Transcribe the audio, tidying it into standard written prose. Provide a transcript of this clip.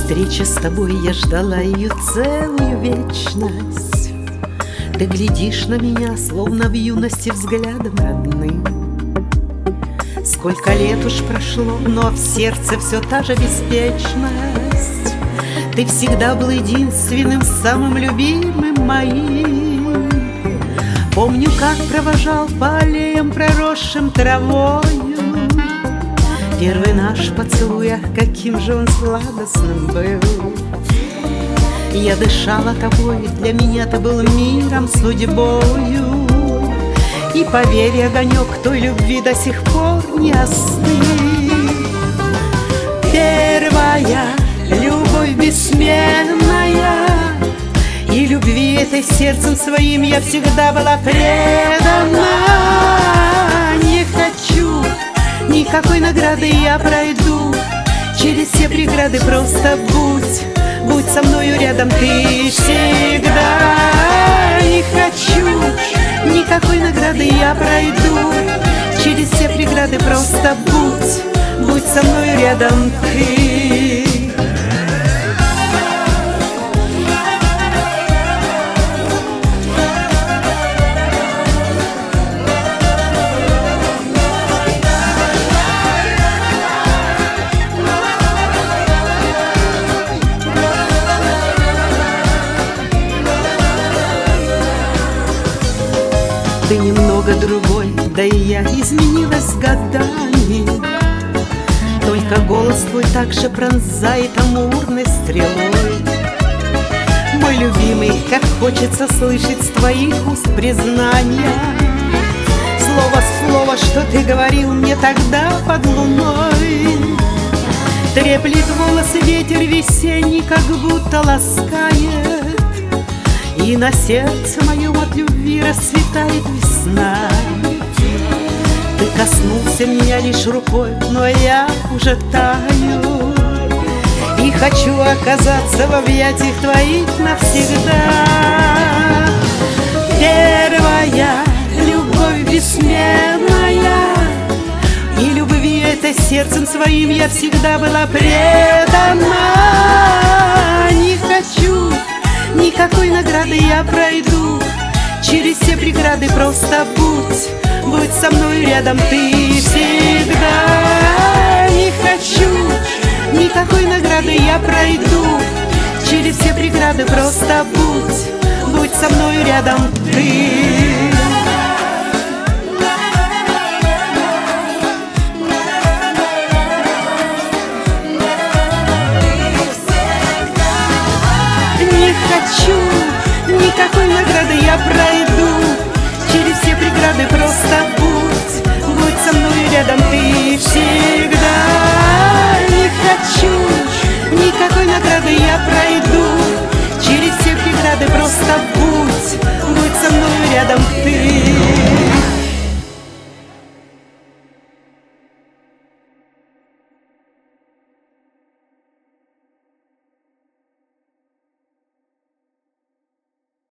Встречи с тобой я ждала ее целую вечность. Ты глядишь на меня, словно в юности взглядом родным. Сколько лет уж прошло, но в сердце все та же беспечность. Ты всегда был единственным, самым любимым моим. Помню, как провожал по аллеям, проросшим травою. Первый наш поцелуй, ах, каким же он сладостным был. Я дышала тобой, для меня ты был миром, судьбою. И поверь, огонек той любви до сих пор не остыл. Первая любовь бессменная, и любви этой сердцем своим я всегда была предана. Не хочу никакой награды, я пройду через все преграды, просто будь со мною рядом ты всегда. Не хочу никакой награды, я пройду через все преграды, просто будь со мною рядом ты. Ты немного другой, да и я изменилась с годами. Только голос твой так же пронзает амурной стрелой. Мой любимый, как хочется слышать с твоих уст признания. Слово в слово, что ты говорил мне тогда под луной. Треплет волосы ветер весенний, как будто ласкает. И на сердце моем от любви расцветает весна. Ты коснулся меня лишь рукой, но я уже таю. И хочу оказаться в объятиях твоих навсегда. Первая любовь бессменная, и любви этой сердцем своим я всегда была предана. Не хочу никакой награды, я пройду через все преграды, просто будь со мной рядом ты всегда. Не хочу никакой награды, я пройду через все преграды, просто будь со мной рядом ты. Не хочу никакой награды, я пройду через все преграды, просто будь со мной рядом ты всегда. Не хочу никакой награды, я пройду через все преграды, просто будь со мной рядом ты.